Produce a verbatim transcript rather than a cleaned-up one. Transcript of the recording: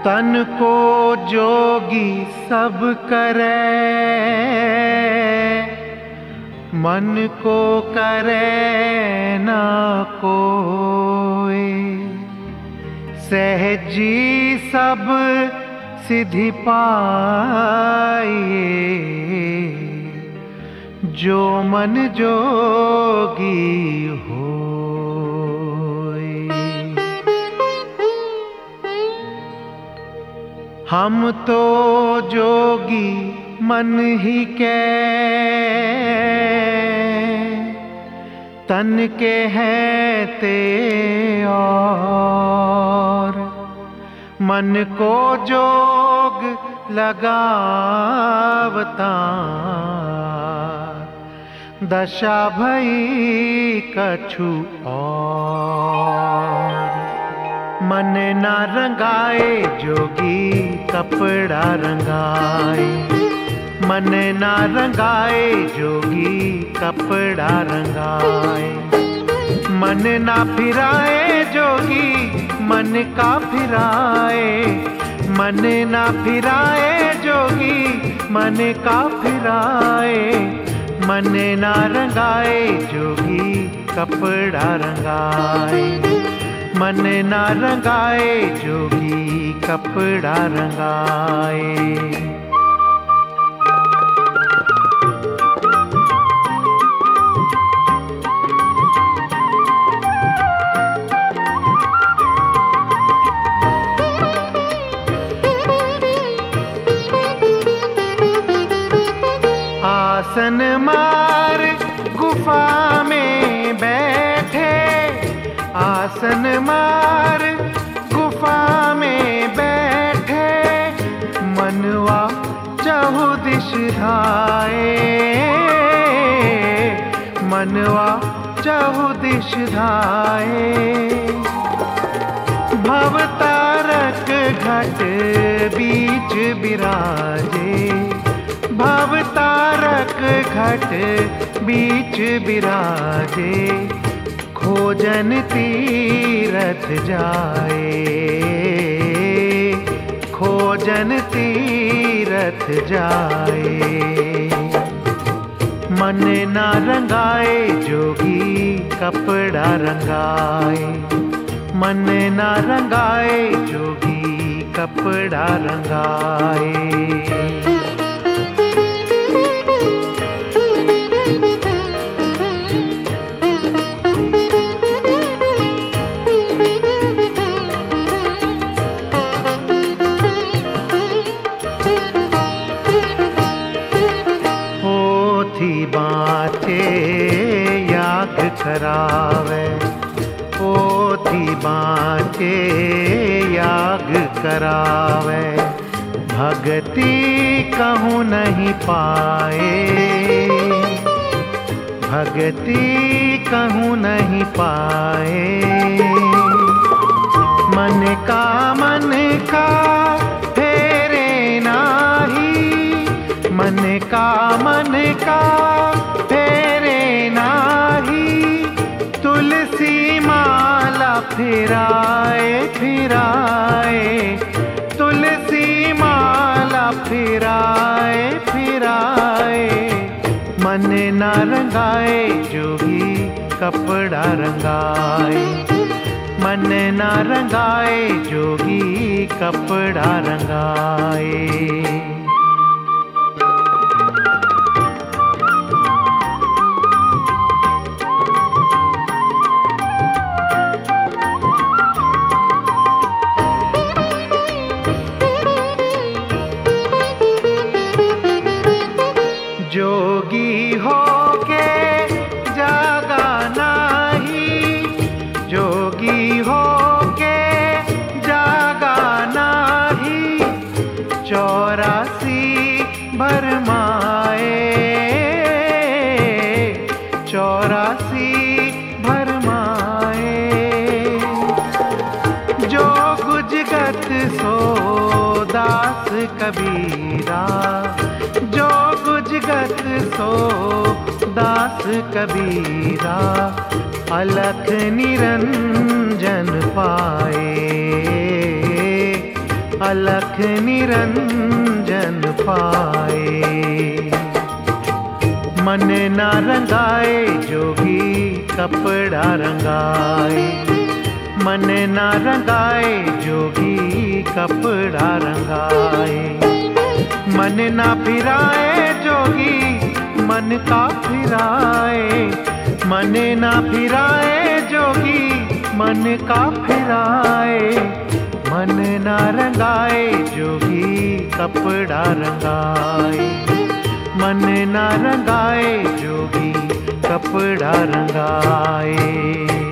तन को जोगी सब करे, मन को करे ना कोई। सहजी सब सिद्धि पाइए, जो मन जोगी होए। हम तो जोगी मन ही के, तन के हैं ते और। मन को जोग लगावता, दशा भई कछु और। मन ना रंगाए जोगी कपड़ा रंगाए, मन ना रंगाए जोगी कपड़ा रंगाए। मन ना फिराए जोगी मन का फिराए, मन ना फिराए जोगी मन का फिराए। मन ना रंगाए जोगी कपड़ा रंगाए, मन ना रंगाए जोगी कपड़ा रंगाए। आसन मार गुफा में बैठे, आसन मार गुफा में बैठे। मनवा चहु दिश धाए, मनवा चहु दिश धाए। भव तारक घट बीच बिराजे, भव तारक घट बीच बिराजे। खोजन तीरथ जाए, खोजन तीरथ जाए। मन ना रंगाए जोगी कपड़ा रंगाए, मन ना रंगाए जोगी कपड़ा रंगाए। बाँचे याग करावे, पोथी बाँचे याग करावे। भगति कहूँ नहीं पाए, भगति कहूँ नहीं पाए। मन का मन का फेरे नाही, मन का मन का फेरे नाही। तुलसी माला फिराए फिराए, तुलसी माला फिराए फिराए। मन ना रंगाए जोगी कपड़ा रंगाए, मन ना रंगाए जोगी कपड़ा रंगाए। जोगी होके जागा नाही, जोगी होके जागा नाही। चौरासी भरमाए, चौरासी भरमाए। जो गुजगत सो दास कबीरा, जो गुजगत सो दास कबीरा। अलख निरंजन पाए, अलख निरंजन पाए। मन ना रंगाए जोगी कपड़ा रंगाए, मन ना रंगाए जोगी कपड़ा रंगाए। मन ना फिराए जोगी मन का फिराए, मन ना फिराए जोगी मन का फिराए। मन ना रंगाए जोगी कपड़ा रंगाए, मन ना रंगाए जोगी कपड़ा रंगाए।